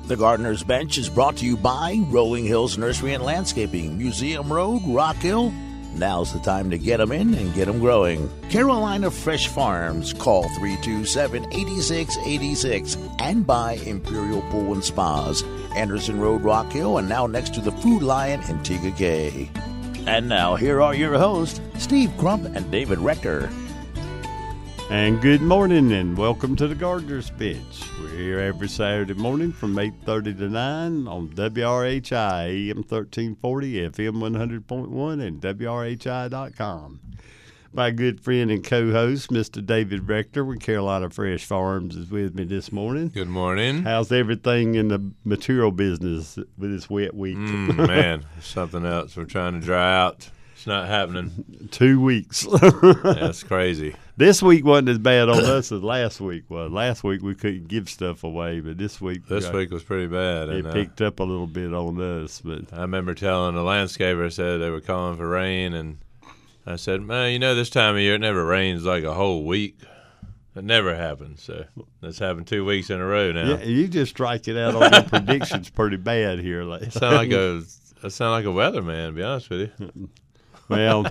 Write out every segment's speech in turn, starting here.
The Gardener's Bench is brought to you by Rolling Hills Nursery and Landscaping, Museum Road, Rock Hill. Now's the time to get them in and get them growing. Carolina Fresh Farms. Call 327-8686. And by Imperial Pool and Spas, Anderson Road, Rock Hill, and now next to the Food Lion in Tega Cay. And now, here are your hosts, Steve Crump and David Rector. And good morning, and welcome to the Gardener's Bench. We're here every Saturday morning from 8:30 to 9 on WRHI, AM 1340, FM 100.1, and WRHI.com. My good friend and co-host, Mr. David Rector with Carolina Fresh Farms, is with me this morning. Good morning. How's everything in the material business with this wet week? Man, something else. We're trying to dry out. It's not happening. 2 weeks. That's crazy. This week wasn't as bad on us as last week was. Last week we couldn't give stuff away, but this week week was pretty bad. It picked up a little bit on us. But I remember telling the landscaper, said they were calling for rain, and I said, man, this time of year it never rains like a whole week. It never happens. So that's happened 2 weeks in a row now. Yeah, you just strike it out on your predictions pretty bad here. I sound like a weatherman, to be honest with you. Well,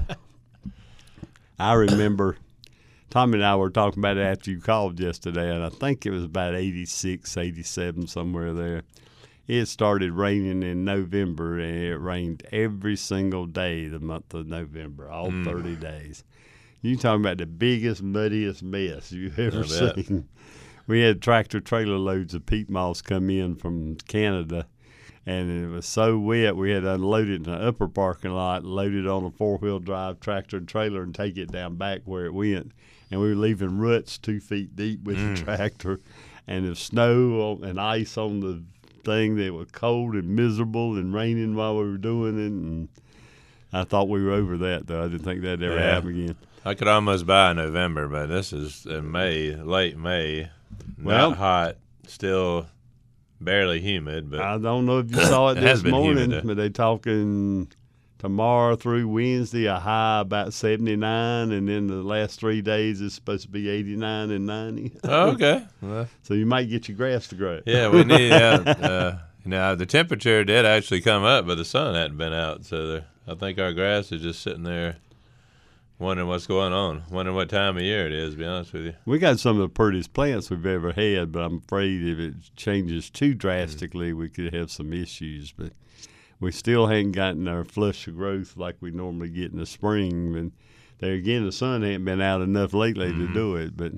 I remember Tommy and I were talking about it after you called yesterday, and I think it was about 86, 87, somewhere there. It started raining in November, and it rained every single day the month of November, all 30 days. You talking about the biggest, muddiest mess you've ever seen. We had tractor-trailer loads of peat moss come in from Canada, and it was so wet we had to unload it in the upper parking lot, load it on a four-wheel drive tractor and trailer, and take it down back where it went. And we were leaving ruts 2 feet deep with the tractor, and the snow and ice on the thing that was cold and miserable and raining while we were doing it. And I thought we were over that, though. I didn't think that'd ever happen again. I could almost buy November, but this is in May, late May. Not hot, still barely humid. But I don't know if you saw it this morning, but they're talking tomorrow through Wednesday, a high about 79, and then the last 3 days is supposed to be 89 and 90. Oh, okay. Well, so you might get your grass to grow. Yeah, we need now, the temperature did actually come up, but the sun hadn't been out. So I think our grass is just sitting there wondering what's going on, wondering what time of year it is, to be honest with you. We got some of the prettiest plants we've ever had, but I'm afraid if it changes too drastically, we could have some issues. But we still haven't gotten our flush of growth like we normally get in the spring. And there again, the sun ain't been out enough lately to do it. But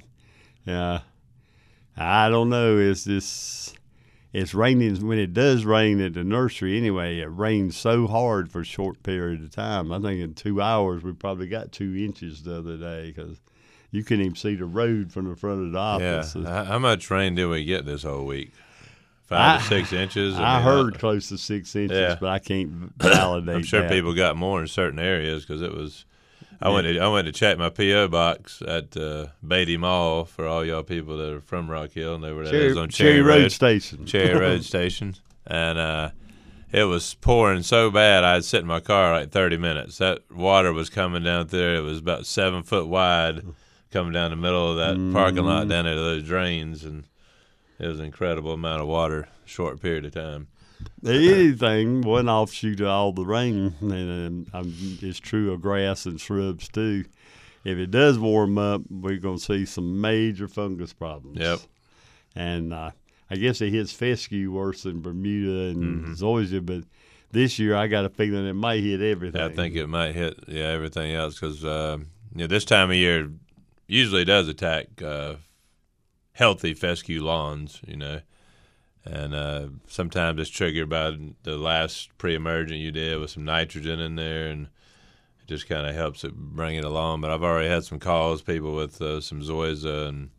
I don't know. It's raining. When it does rain at the nursery anyway, it rains so hard for a short period of time. I think in 2 hours we probably got 2 inches the other day because you couldn't even see the road from the front of the office. Yeah. How much rain did we get this whole week? 5 to 6 inches? I heard close to 6 inches, but I can't validate I'm sure that. people got more in certain areas because it was – I went to check my P.O. box at Beatty Mall for all y'all people that are from Rock Hill, and they were on Cherry Road Station. Cherry Road Station. And it was pouring so bad I had sit in my car like 30 minutes. That water was coming down there. It was about 7 foot wide coming down the middle of that parking lot down into those drains, and it was an incredible amount of water, short period of time. Anything, one offshoot of all the rain, and it's true of grass and shrubs too. If it does warm up, we're going to see some major fungus problems. Yep. And I guess it hits fescue worse than Bermuda and zoysia, but this year I got a feeling it might hit everything. I think it might hit everything else because this time of year usually does attack healthy fescue lawns, And sometimes it's triggered by the last pre-emergent you did with some nitrogen in there, and it just kind of helps it bring it along. But I've already had some calls, people with some zoysia and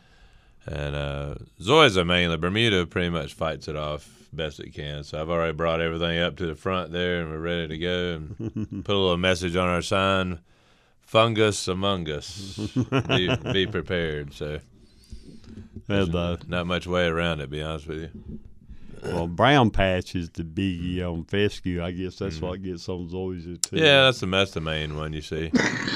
zoysia mainly. Bermuda pretty much fights it off best it can. So I've already brought everything up to the front there, and we're ready to go. And put a little message on our sign: "Fungus among us. Be prepared." So. There's not much way around it, to be honest with you. Well, brown patch is the biggie on fescue. I guess that's what gets on zoysia too. Yeah, that's the main one you see.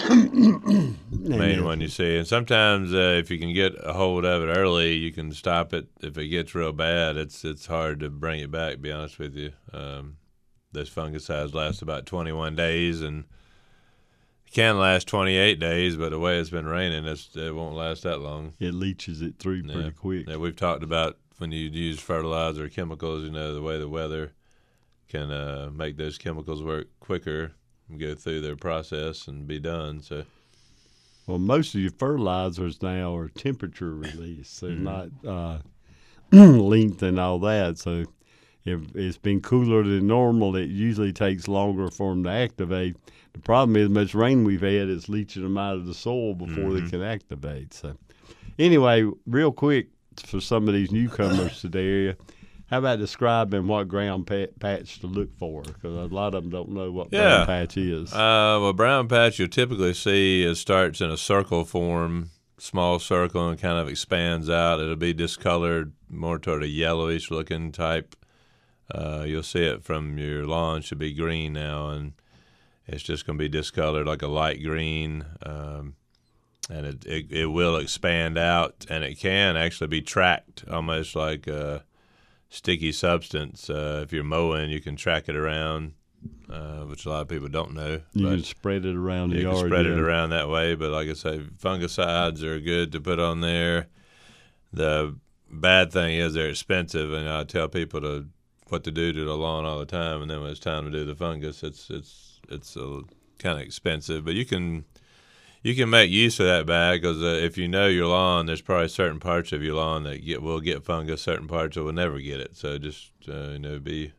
Main one you see. And sometimes if you can get a hold of it early, you can stop it. If it gets real bad, it's hard to bring it back, to be honest with you. Those fungicides last about 21 days, and it can last 28 days, but the way it's been raining, it won't last that long. It leaches it through pretty quick. Yeah, we've talked about when you use fertilizer or chemicals, the way the weather can make those chemicals work quicker and go through their process and be done. So, well, most of your fertilizers now are temperature release. They're not length and all that. So if it's been cooler than normal, it usually takes longer for them to activate. The problem is, much rain we've had is leaching them out of the soil before they can activate. So, anyway, real quick for some of these newcomers to the area, how about describing what ground patch to look for? Because a lot of them don't know what brown patch is. Well, brown patch you'll typically see it starts in a circle form, small circle, and kind of expands out. It'll be discolored, more toward a yellowish looking type. You'll see it from your lawn should be green now, and it's just going to be discolored like a light green, and it will expand out, and it can actually be tracked almost like a sticky substance. If you're mowing, you can track it around, which a lot of people don't know. You can spread it around the yard. You can spread it around that way, but like I say, fungicides are good to put on there. The bad thing is they're expensive, and I tell people what to do to the lawn all the time, and then when it's time to do the fungus, it's kind of expensive. But you can make use of that bag, because if you know your lawn, there's probably certain parts of your lawn that will get fungus, certain parts that will never get it. So just be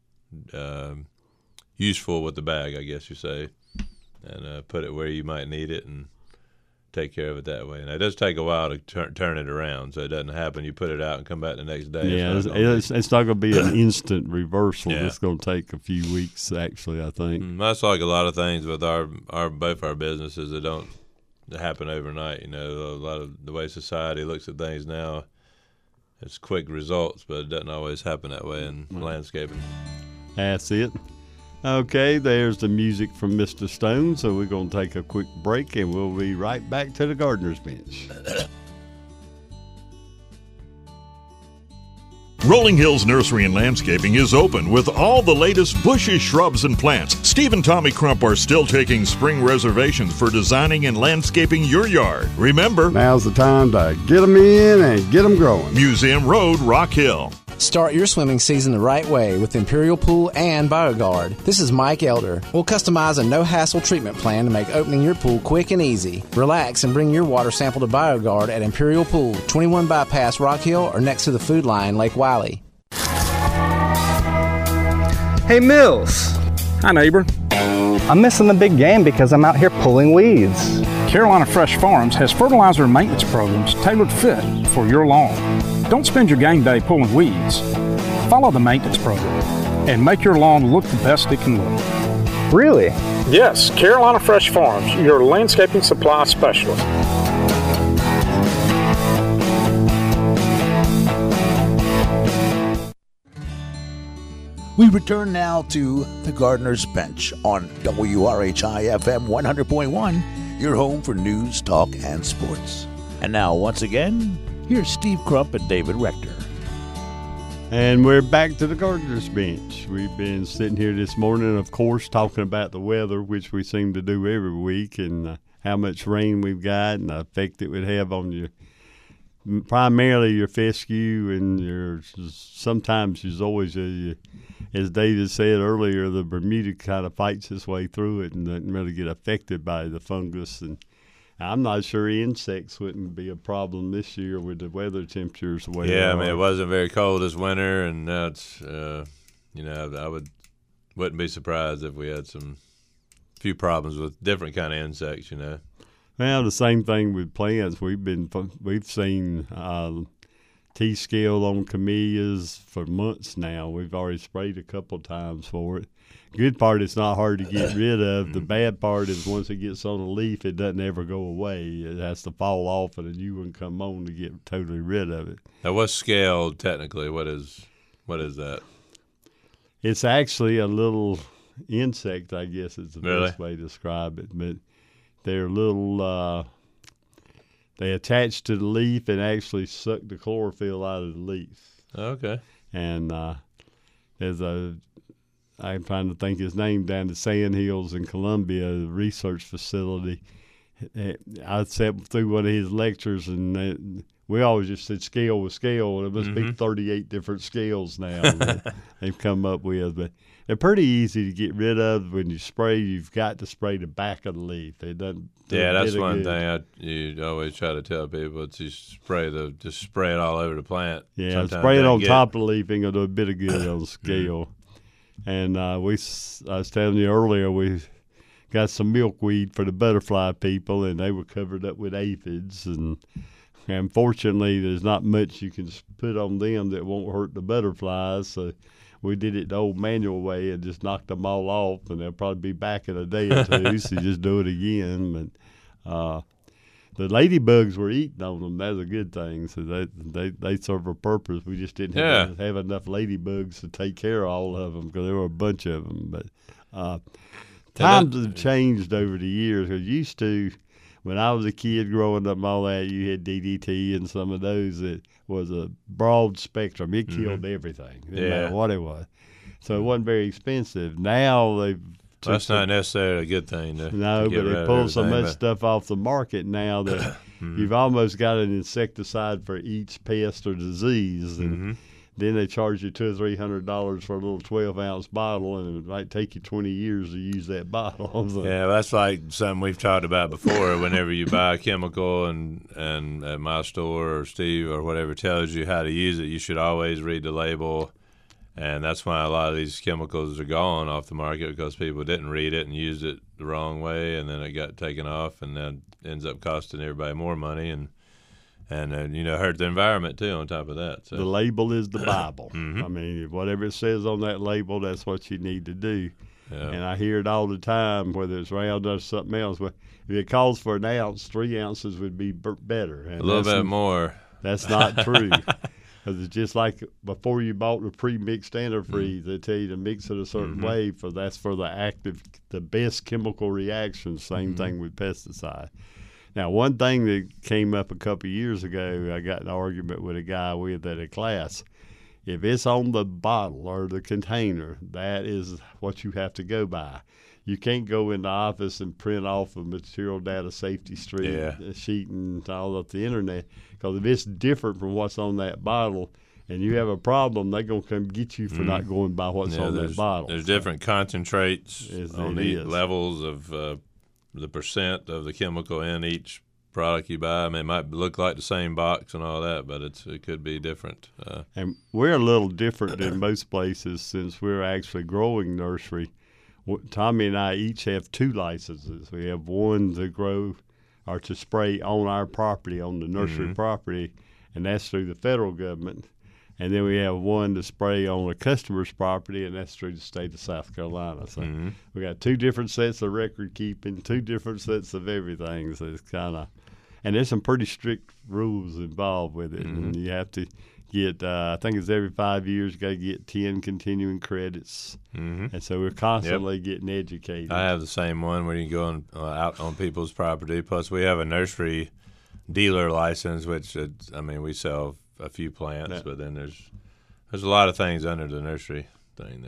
useful with the bag, I guess you say, and put it where you might need it and take care of it that way. And it does take a while to turn it around, so it doesn't happen. You put it out and come back the next day. Yeah, it's not going to be an instant reversal. Yeah. It's going to take a few weeks, actually, I think. That's like a lot of things with both our businesses that don't happen overnight. A lot of the way society looks at things now, it's quick results, but it doesn't always happen that way in landscaping. That's it. Okay, there's the music from Mr. Stone, so we're going to take a quick break, and we'll be right back to the Gardener's Bench. Rolling Hills Nursery and Landscaping is open with all the latest bushes, shrubs, and plants. Steve and Tommy Crump are still taking spring reservations for designing and landscaping your yard. Remember, now's the time to get them in and get them growing. Museum Road, Rock Hill. Start your swimming season the right way with Imperial Pool and BioGuard. This is Mike Elder. We'll customize a no-hassle treatment plan to make opening your pool quick and easy. Relax and bring your water sample to BioGuard at Imperial Pool, 21 Bypass Rock Hill, or next to the Food Line, Lake Wiley. Hey, Mills. Hi, neighbor. I'm missing the big game because I'm out here pulling weeds. Carolina Fresh Farms has fertilizer and maintenance programs tailored fit for your lawn. Don't spend your game day pulling weeds. Follow the maintenance program and make your lawn look the best it can look. Really? Yes, Carolina Fresh Farms, your landscaping supply specialist. We return now to the Gardener's Bench on WRHI-FM 100.1, your home for news, talk, and sports. And now, once again, here's Steve Crump and David Rector. And we're back to the Gardener's Bench. We've been sitting here this morning, of course, talking about the weather, which we seem to do every week, and how much rain we've got and the effect it would have on primarily your fescue and sometimes there's always as David said earlier, the Bermuda kind of fights its way through it and doesn't really get affected by the fungus. And I'm not sure insects wouldn't be a problem this year with the weather temperatures the way they are. I mean, it wasn't very cold this winter, and now it's, I wouldn't be surprised if we had few problems with different kind of insects, Well, the same thing with plants. We've seen T-scale on camellias for months now. We've already sprayed a couple times for it. Good part, it's not hard to get rid of. The bad part is once it gets on a leaf, it doesn't ever go away. It has to fall off and a new one come on to get totally rid of it. Now, what's scale technically? What is What is that? It's actually a little insect, I guess is the Really? best way to describe it. But they're little, they attach to the leaf and actually suck the chlorophyll out of the leaf. Okay. And there's I'm trying to think his name, down at Sand Hills in Columbia, the research facility. I sat through one of his lectures, and we always just said scale with scale. There must be 38 different scales now that they've come up with. But they're pretty easy to get rid of. When you spray, you've got to spray the back of the leaf. It doesn't. Yeah, that's one thing you always try to tell people. It's just spray it all over the plant. Yeah, Sometimes spray it on get top of the leaf and it'll do a bit of good on the scale. And I was telling you earlier, we got some milkweed for the butterfly people, and they were covered up with aphids. And unfortunately, there's not much you can put on them that won't hurt the butterflies. So we did it the old manual way and just knocked them all off, and they'll probably be back in a day or two, so you just do it again. But the ladybugs were eating on them. That's a good thing. So they serve a purpose. We just didn't have enough ladybugs to take care of all of them because there were a bunch of them. But times have changed over the years. Because used to, when I was a kid growing up and all that, you had DDT and some of those that was a broad spectrum. It killed everything. Didn't matter what it was. So it wasn't very expensive. Now they've That's not necessarily a good thing. No, but they pull so much stuff off the market now that you've almost got an insecticide for each pest or disease. And then they charge you $200 or $300 for a little 12-ounce bottle, and it might take you 20 years to use that bottle. So. Yeah, that's like something we've talked about before. Whenever you buy a chemical and at my store or Steve or whatever tells you how to use it, you should always read the label. And that's why a lot of these chemicals are gone off the market, because people didn't read it and used it the wrong way, and then it got taken off, and then ends up costing everybody more money and hurt the environment too on top of that. So. The label is the Bible. I mean, whatever it says on that label, that's what you need to do. Yeah. And I hear it all the time, whether it's Roundup or something else. Well, if it calls for an ounce, 3 ounces would be better. And a little bit more. That's not true. Because it's just like before you bought the pre-mixed antifreeze, they tell you to mix it a certain way, that's for the best chemical reactions. Same thing with pesticide. Now, one thing that came up a couple of years ago, I got in an argument with a guy at a class. If it's on the bottle or the container, that is what you have to go by. You can't go in the office and print off a material data safety sheet and all up the internet, because if it's different from what's on that bottle and you have a problem, they're going to come get you for not going by what's on that bottle. There's different concentrates on the levels of the percent of the chemical in each product you buy. I mean, it might look like the same box and all that, but it could be different. And we're a little different than most places since we're actually growing nursery. Tommy and I each have 2 licenses. We have one to grow or to spray on our property, on the nursery property, and that's through the federal government. And then we have one to spray on a customer's property, and that's through the state of South Carolina. So we got 2 different sets of record keeping, 2 different sets of everything. So it's kind of, and there's some pretty strict rules involved with it. And you have to get, I think it's every 5 years, you got to get 10 continuing credits. And so we're constantly getting educated. I have the same one where you can go out on people's property. Plus, we have a nursery dealer license, which, we sell a few plants, but then there's a lot of things under the nursery thing.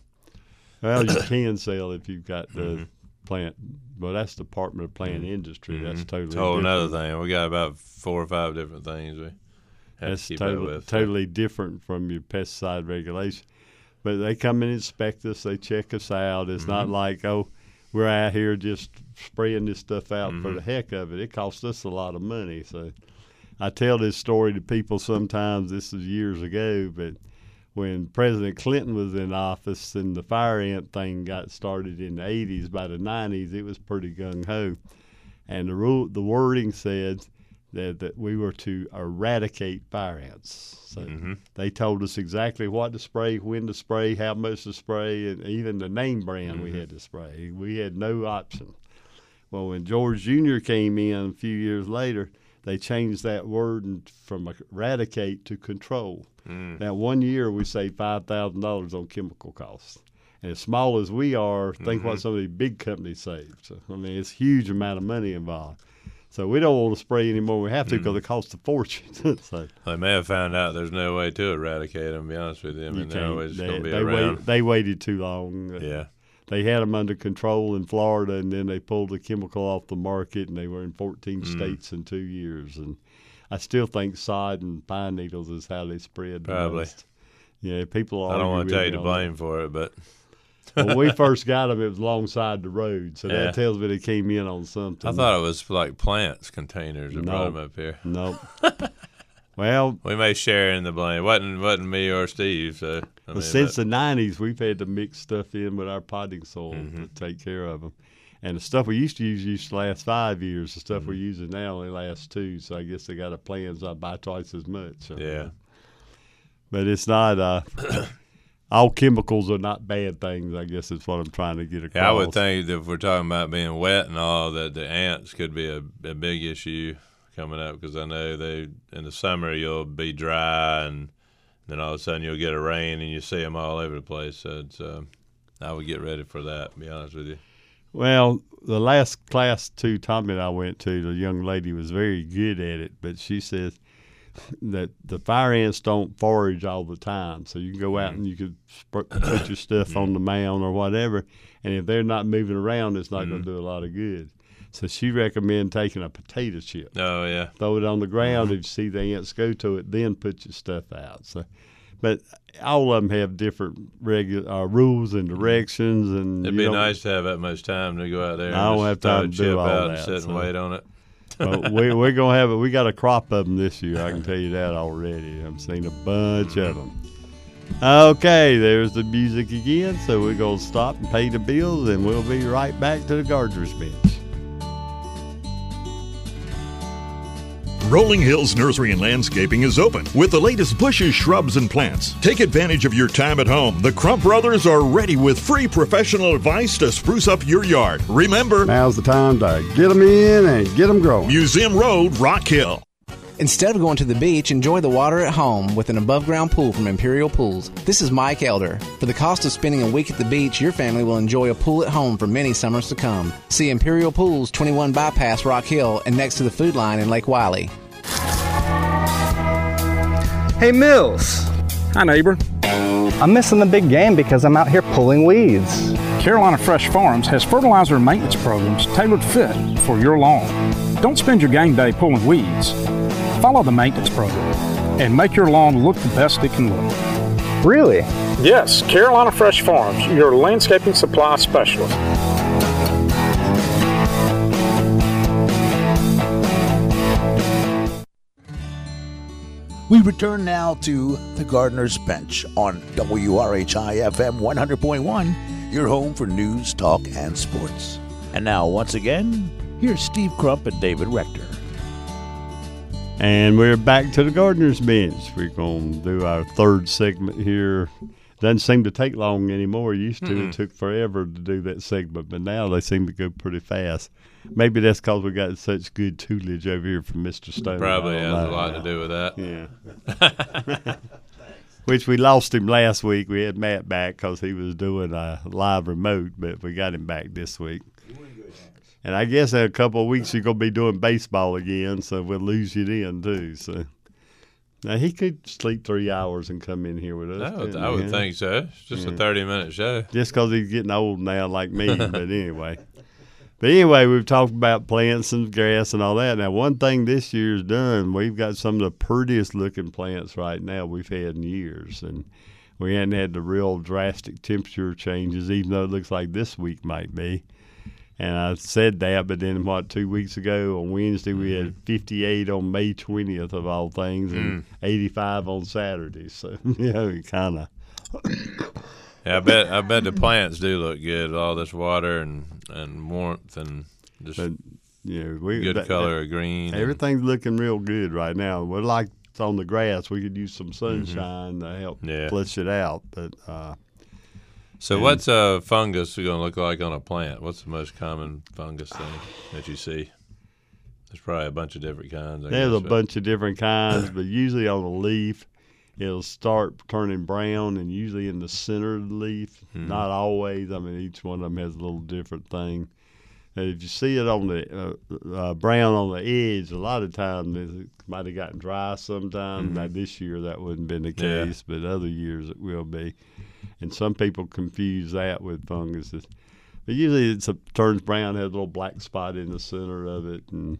Well, you can sell if you've got the plant, but that's the Department of Plant Industry. That's totally it's a whole different. another thing. We got about 4 or 5 different things we have to keep up with. Totally different from your pesticide regulation. But they come and inspect us. They check us out. It's not like, we're out here just spraying this stuff out for the heck of it. It costs us a lot of money. So I tell this story to people sometimes. This is years ago, but when President Clinton was in office and the fire ant thing got started in the 80s, by the 90s, it was pretty gung-ho. And the wording said that we were to eradicate fire ants. So they told us exactly what to spray, when to spray, how much to spray, and even the name brand we had to spray. We had no option. Well, when George Jr. came in a few years later, they changed that word from eradicate to control. Now, 1 year we saved $5,000 on chemical costs. And as small as we are, think what some of these big companies save. So, I mean, it's a huge amount of money involved. So we don't want to spray anymore. We have to because it costs a fortune. So they may have found out there's no way to eradicate them, to be honest with you. I mean, they're always going to be around. They waited too long. Yeah. They had them under control in Florida, and then they pulled the chemical off the market, and they were in 14 states in 2 years. And I still think sod and pine needles is how they spread the Probably. most. Yeah, people I don't want to take the blame for it, but when we first got them, it was alongside the road, so that tells me they came in on something. I thought it was like plants containers that brought them up here. Nope. Well, we may share in the blame. Wasn't me or Steve. So since the 90s, we've had to mix stuff in with our potting soil to take care of them. And the stuff we used to last 5 years. The stuff we're using now only lasts 2. So I guess they got a plan to buy twice as much. So. Yeah. But it's not. All chemicals are not bad things, I guess is what I'm trying to get across. Yeah, I would think that if we're talking about being wet and all, that the ants could be a big issue coming up, because I know in the summer you'll be dry and then all of a sudden you'll get a rain and you see them all over the place. So I would get ready for that, to be honest with you. Well, the last class 2 Tommy and I went to, the young lady was very good at it, but she says that the fire ants don't forage all the time. So you can go out and you could put your stuff on the mound or whatever, and if they're not moving around, it's not going to do a lot of good. So she recommended taking a potato chip. Oh, yeah. Throw it on the ground. If you see the ants go to it, then put your stuff out. So, but all of them have different rules and directions. And it'd be nice to have that much time to go out there. I don't have time to do all that. And sit and wait on it. But we're gonna have it. We got a crop of them this year. I can tell you that already. I've seen a bunch of them. Okay, there's the music again. So we're gonna stop and pay the bills, and we'll be right back to the gardener's bench. Rolling Hills Nursery and Landscaping is open with the latest bushes, shrubs, and plants. Take advantage of your time at home. The Crump Brothers are ready with free professional advice to spruce up your yard. Remember, now's the time to get them in and get them growing. Museum Road, Rock Hill. Instead of going to the beach, enjoy the water at home with an above-ground pool from Imperial Pools. This is Mike Elder. For the cost of spending a week at the beach, your family will enjoy a pool at home for many summers to come. See Imperial Pools, 21 Bypass, Rock Hill, and next to the Food Line in Lake Wiley. Hey, Mills. Hi, neighbor. I'm missing the big game because I'm out here pulling weeds. Carolina Fresh Farms has fertilizer and maintenance programs tailored fit for your lawn. Don't spend your game day pulling weeds. Follow the maintenance program and make your lawn look the best it can look. Really? Yes, Carolina Fresh Farms, your landscaping supply specialist. We return now to the Gardener's Bench on WRHI-FM 100.1, your home for news, talk, and sports. And now, once again, here's Steve Crump and David Rector. And we're back to the Gardener's Bench. We're going to do our third segment here. Doesn't seem to take long anymore. It used to. It took forever to do that segment, but now they seem to go pretty fast. Maybe that's because we got such good tutelage over here from Mr. Stone. Probably has a lot to do with that. Yeah. Which we lost him last week. We had Matt back because he was doing a live remote, but we got him back this week. And I guess in a couple of weeks you're going to be doing baseball again, so we'll lose you then too. So now he could sleep 3 hours and come in here with us. I would think so. It's just a 30-minute show. Just because he's getting old now like me, but anyway. But anyway, we've talked about plants and grass and all that. Now, one thing this year's done, we've got some of the prettiest looking plants right now we've had in years. And we hadn't had the real drastic temperature changes, even though it looks like this week might be. And I said that, but then 2 weeks ago on Wednesday we had 58 on May 20th of all things, and 85 on Saturday. So kind of. Yeah, I bet the plants do look good with all this water and warmth and just good color of green. Everything's looking real good right now. We're like on the grass. We could use some sunshine to help flush it out, but. So what's a fungus going to look like on a plant? What's the most common fungus thing that you see? There's probably a bunch of different kinds. There's a bunch of different kinds, but usually on the leaf, it'll start turning brown, and usually in the center of the leaf. Not always. I mean, each one of them has a little different thing. And if you see it on the brown on the edge, a lot of times it might have gotten dry sometime. Now, this year that wouldn't been the case, but other years it will be. And some people confuse that with funguses. But usually it turns brown, has a little black spot in the center of it. And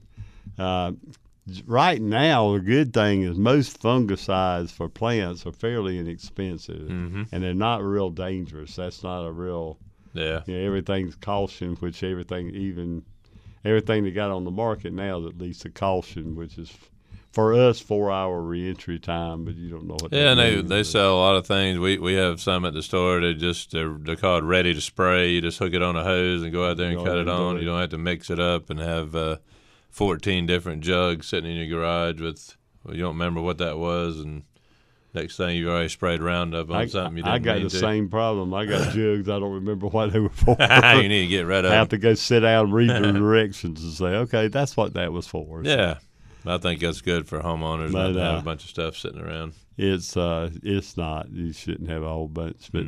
right now, the good thing is most fungicides for plants are fairly inexpensive, and they're not real dangerous. That's not a real everything's caution, which everything they got on the market now is at least a caution, which is for us 4-hour reentry time, but you don't know what. Yeah, and they sell a lot of things. We have some at the store. They're called ready to spray. You just hook it on a hose and go out there and cut it on. You don't have to mix it up and have 14 different jugs sitting in your garage with. Well, you don't remember what that was, and next thing you've already sprayed Roundup on something you didn't I got mean the to. same problem. I got jugs. I don't remember what they were for. You need to get rid of them. I have to go sit down and read the directions and say, okay, that's what that was for. Yeah. I think that's good for homeowners not to have a bunch of stuff sitting around. It's not. You shouldn't have a whole bunch, but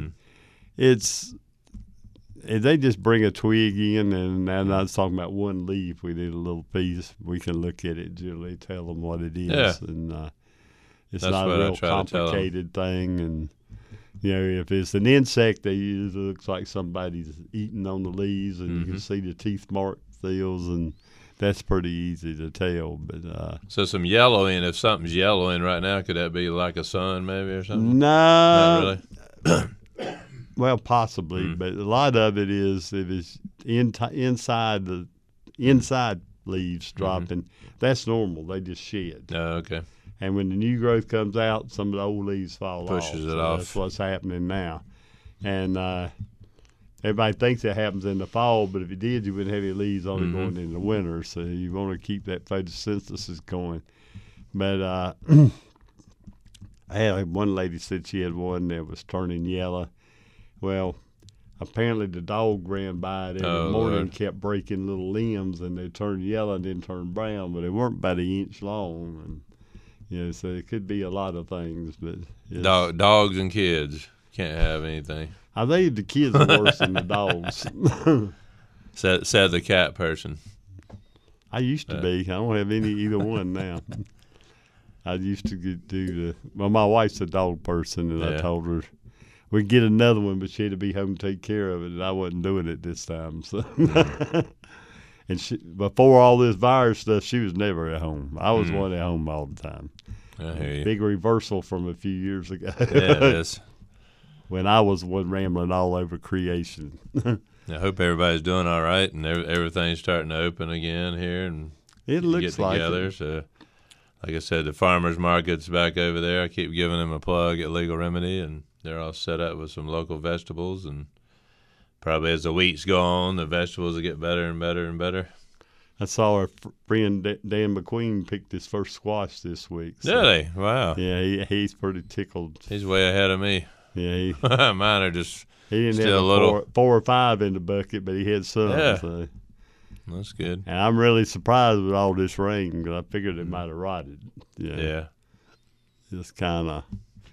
they just bring a twig in, and I'm not talking about one leaf. We need a little piece. We can look at it, generally tell them what it is, and it's not a real complicated thing. And if it's an insect, it usually looks like somebody's eating on the leaves, and you can see the teeth mark seals, and that's pretty easy to tell. But so some yellowing, if something's yellowing right now, could that be like a sun maybe or something? No. Not really? Well, possibly, but a lot of it is if it's inside leaves dropping, that's normal. They just shed. Oh, okay. And when the new growth comes out, some of the old leaves fall off. Pushes it off. That's what's happening now. And everybody thinks it happens in the fall, but if it did, you wouldn't have any leaves only going in the winter. So you want to keep that photosynthesis going. But I had one lady said she had one that was turning yellow. Well, apparently the dog ran by it every morning and kept breaking little limbs, and they turned yellow and then turned brown, but they weren't about an inch long. And so it could be a lot of things. But dogs and kids can't have anything. I think the kids are worse than the dogs. Said the cat person. I used to be. I don't have either one now. I used to my wife's a dog person, and I told her we'd get another one, but she had to be home to take care of it, and I wasn't doing it this time. So, and before all this virus stuff, she was never at home. I was one at home all the time. I hear you. Big reversal from a few years ago. Yeah, it is. When I was one rambling all over creation. I hope everybody's doing all right, and everything's starting to open again here, and it looks get together. So, like I said, the farmers market's back over there. I keep giving them a plug at Legal Remedy, and they're all set up with some local vegetables. And probably as the weeks go on, the vegetables will get better and better and better. I saw our friend Dan McQueen picked his first squash this week. So, did he? Wow. Yeah, he's pretty tickled. He's way ahead of me. Yeah, mine are just he didn't still have a little 4 or 5 in the bucket, but he had some. Yeah. So. That's good. And I'm really surprised with all this rain because I figured it might have rotted. Yeah. Just kind of,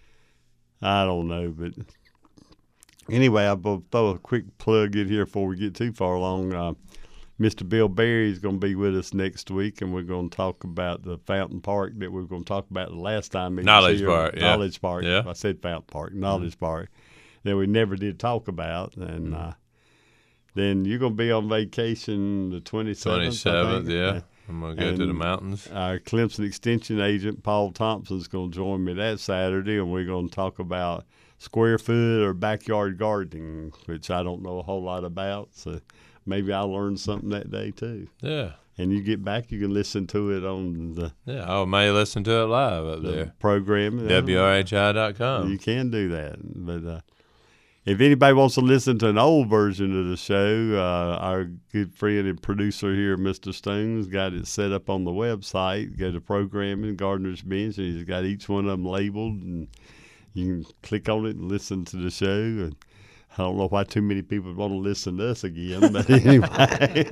I don't know. But anyway, I'll throw a quick plug in here before we get too far along. Mr. Bill Berry is going to be with us next week, and we're going to talk about the Fountain Park that we were going to talk about the last time. Knowledge Park. Yeah. Knowledge Park. Yeah. I said Fountain Park. Knowledge Park that we never did talk about. And then you're going to be on vacation the 27th. 27th, yeah. I'm going to go to the mountains. Our Clemson Extension agent, Paul Thompson, is going to join me that Saturday, and we're going to talk about square foot or backyard gardening, which I don't know a whole lot about. So maybe I'll learn something that day, too. Yeah. And you get back, you can listen to it on the I may listen to it live up there. Program. WRHI.com. You can do that. But if anybody wants to listen to an old version of the show, our good friend and producer here, Mr. Stone's got it set up on the website. Go to Programming, Gardener's Bench, and he's got each one of them labeled, and you can click on it and listen to the show. And I don't know why too many people want to listen to us again, but anyway.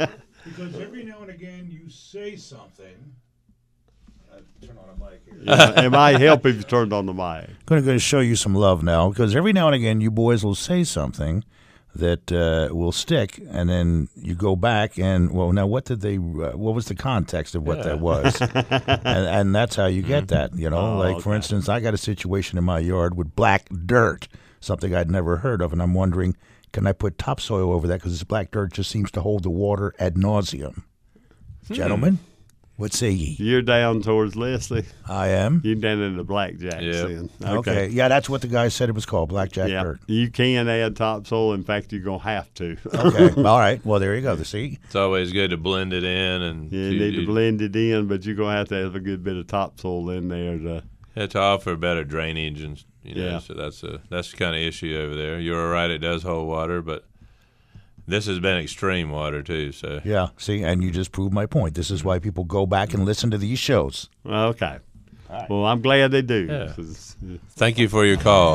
Because every now and again you say something. Turn on a mic here. Yeah, it might help if you turned on the mic. Going to show you some love now, because every now and again you boys will say something that will stick, and then you go back and, well, now what did they? What was the context of what that was? and that's how you get that. You know, for instance, I got a situation in my yard with black dirt, something I'd never heard of, and I'm wondering, can I put topsoil over that? Because this black dirt just seems to hold the water ad nauseum. Gentlemen, what say ye? You're down towards Leslie. I am. You're down in the blackjack then. Okay. Yeah, that's what the guy said it was called, blackjack dirt. You can add topsoil. In fact, you're going to have to. Okay. All right. Well, there you go. See? It's always good to blend it in. And you need to blend it in, but you're going to have a good bit of topsoil in there to offer better drainage. And so that's the kind of issue over there. You're right, it does hold water, but this has been extreme water too. So yeah, see, and you just proved my point. This is why people go back and listen to these shows. Okay. Right. Well, I'm glad they do. Yeah. Thank you for your call.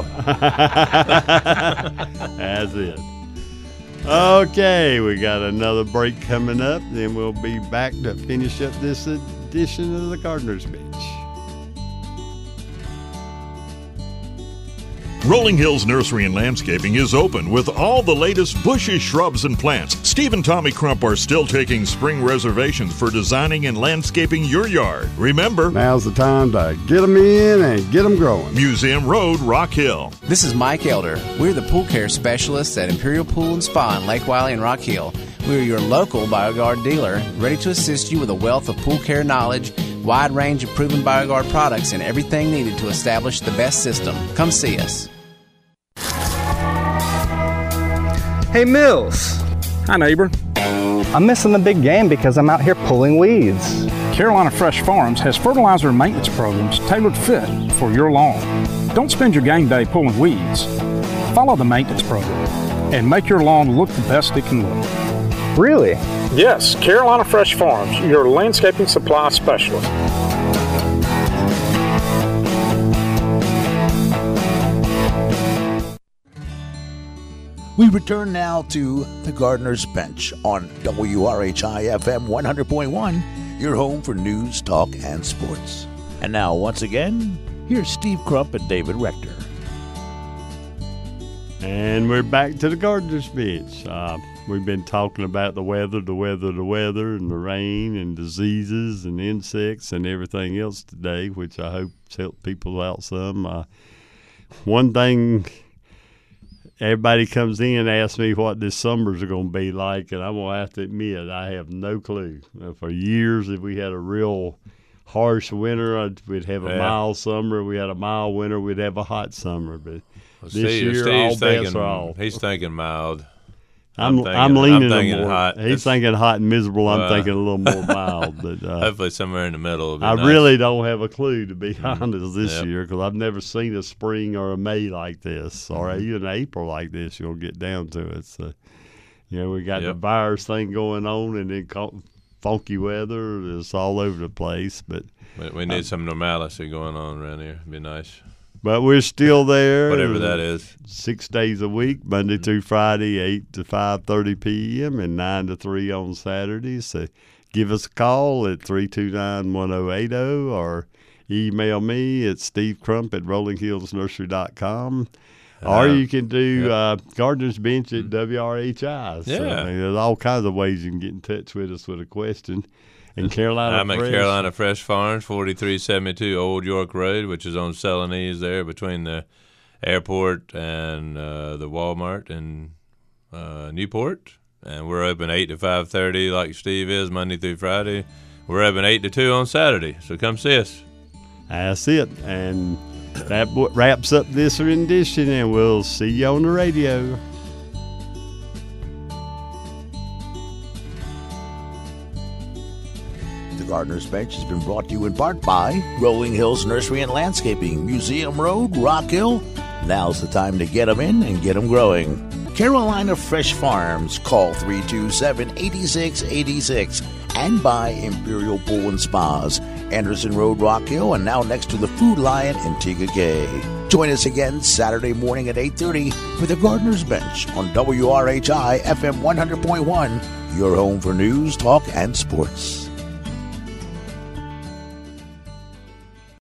That's it. Okay, we got another break coming up, then we'll be back to finish up this edition of the Gardener's Bench. Rolling Hills Nursery and Landscaping is open with all the latest bushes, shrubs, and plants. Steve and Tommy Crump are still taking spring reservations for designing and landscaping your yard. Remember, now's the time to get them in and get them growing. Museum Road, Rock Hill. This is Mike Elder. We're the pool care specialists at Imperial Pool and Spa in Lake Wiley and Rock Hill. We're your local BioGuard dealer, ready to assist you with a wealth of pool care knowledge, wide range of proven BioGuard products, and everything needed to establish the best system. Come see us. Hey, Mills. Hi, neighbor. I'm missing the big game because I'm out here pulling weeds. Carolina Fresh Farms has fertilizer and maintenance programs tailored fit for your lawn. Don't spend your game day pulling weeds. Follow the maintenance program and make your lawn look the best it can look. Really? Yes, Carolina Fresh Farms, your landscaping supply specialist. We return now to the Gardener's Bench on WRHI-FM 100.1, your home for news, talk, and sports. And now, once again, here's Steve Crump and David Rector. And we're back to the Gardener's Bench. We've been talking about the weather, and the rain, and diseases, and insects, and everything else today, which I hope has helped people out some. One thing... Everybody comes in and asks me what this summers are going to be like, and I'm going to have to admit I have no clue. For years, if we had a real harsh winter, we'd have a mild summer. If we had a mild winter, we'd have a hot summer. But this year, all bets are off. He's thinking mild. I'm leaning thinking more. Hot. He's thinking hot and miserable. I'm thinking a little more mild. But hopefully somewhere in the middle will be I nice. really don't have a clue, to be honest, this year, because I've never seen a spring or a May like this, or even April like this. You'll get down to it. So, we got the virus thing going on, and then funky weather. It's all over the place. But we need some normalcy going on around here. It'd be nice. But we're still there. Whatever that is. 6 days a week, Monday through Friday, 8 to 5:30 p.m. and 9 to 3 on Saturdays. So give us a call at 329-1080 or email me at stevecrump@rollinghillsnursery.com. Or you can do Gardener's Bench at WRHI. So, there's all kinds of ways you can get in touch with us with a question. And I'm at Carolina Fresh Farms, 4372 Old York Road, which is on Celanese there between the airport and the Walmart in Newport. And we're open 8 to 5:30 like Steve is, Monday through Friday. We're open 8 to 2 on Saturday, so come see us. That's it. And that wraps up this rendition, and we'll see you on the radio. The Gardener's Bench has been brought to you in part by Rolling Hills Nursery and Landscaping, Museum Road, Rock Hill. Now's the time to get them in and get them growing. Carolina Fresh Farms, call 327-8686, and by Imperial Pool and Spas, Anderson Road, Rock Hill, and now next to the Food Lion in Tigagay. Join us again Saturday morning at 8:30 for the Gardener's Bench on WRHI FM 100.1, your home for news, talk, and sports.